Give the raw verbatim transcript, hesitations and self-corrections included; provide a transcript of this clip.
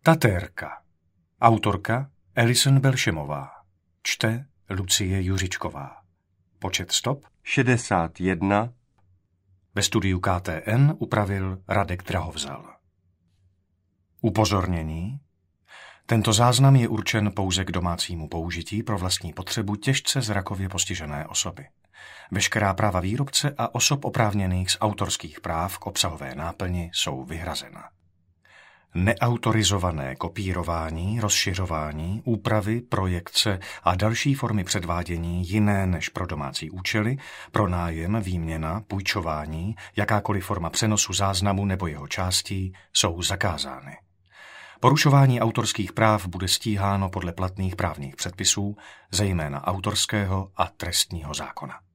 Tatérka. Autorka Alison Belšemová. Čte Lucie Juřičková. Počet stop šedesát jedna. Ve studiu K T N upravil Radek Drahovzal. Upozornění. Tento záznam je určen pouze k domácímu použití pro vlastní potřebu těžce zrakově postižené osoby. Veškerá práva výrobce a osob oprávněných z autorských práv k obsahové náplni jsou vyhrazena. Neautorizované kopírování, rozšiřování, úpravy, projekce a další formy předvádění jiné než pro domácí účely, pronájem, výměna, půjčování, jakákoliv forma přenosu záznamu nebo jeho částí jsou zakázány. Porušování autorských práv bude stíháno podle platných právních předpisů, zejména autorského a trestního zákona.